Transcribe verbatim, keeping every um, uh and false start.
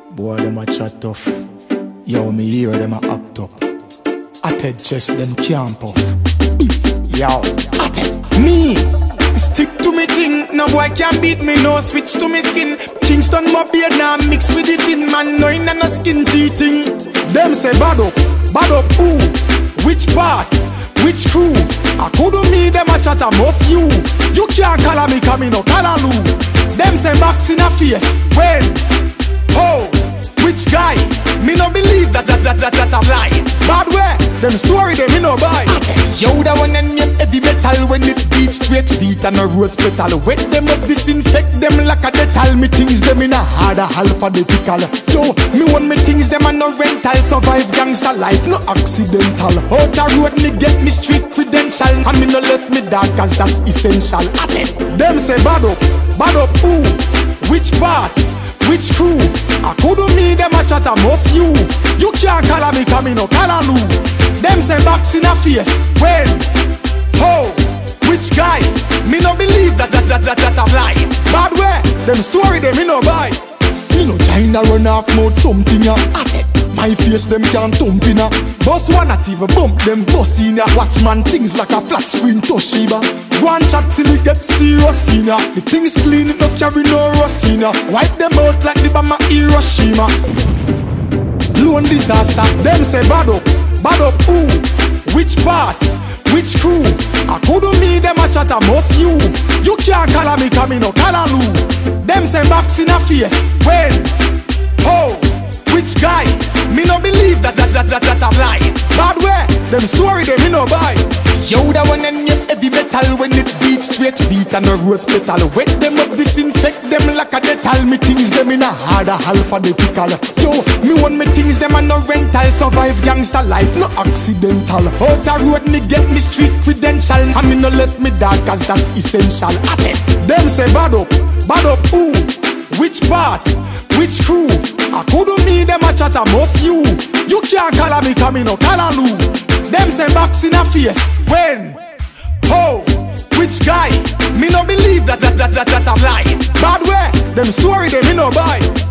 Boy, them a chat tough. Yo, me hear them a act up. I tell chest them can't puff. Yo, I tell me stick to me thing. No boy can beat me, no switch to me skin. Kingston my beard now mix with the thin man. No in a skin teething. Them say bad up, bad up who? Which part? Which crew? I couldn't me them a chat a most you. You can't call me come in no callaloo. Them say box in a face. When? Oh, which guy? Me no believe that that that that that a lie. Bad way, them story them me no buy. Yo, that one and me heavy metal when it beats straight beat and a rose petal. Wet them up, disinfect them like a detal. Me things them in a harder alphabetical. Yo, me want me things them and no rental. Survive gangster life, no accidental. Out the road me get me street credential. And me no left me dark cause that's essential. Them say bad up, bad up who? Which part? Which crew? I couldn't me them a chat a most you. You can't call me come in no callaloo. Them say box in a face. When? Oh, which guy? Me no believe that that that that that a lie. Bad way, them story them me no buy. Me no China run off mouth something ya. My face them can't thump in ya. Boss one at even bump them boss in ya. Watchman things like a flat screen Toshiba. Go and chat till it get serious in ya. The things clean it up carry no rust in ya. Wipe them out like the Bama Hiroshima. Lone disaster. Them say bad up, bad up who? Which part? Which crew? I couldn't me them a chat a most you. You can't call me come in no callaloo. Them say box in a face. When? Oh, which guy? Me no believe that that that that that a lie. Bad way, them story them me no buy. Yo, that one and me heavy metal when it beats straight beat and a rose petal. Wet them up, disinfect them like a detal. Me things them in a harder alphabetical. Yo, me want me things them and no rental. Survive gangster life, no accidental. Out the road me get me street credential. And me no left me dark cause that's essential. Them say bad up, bad up who? Which part? Which crew? I couldn't me them a chat a most you. You can't call me come in no callaloo. Them say box in a face. When? Oh, which guy? Me no believe that that that that that a lie. Bad way, them story them me no buy.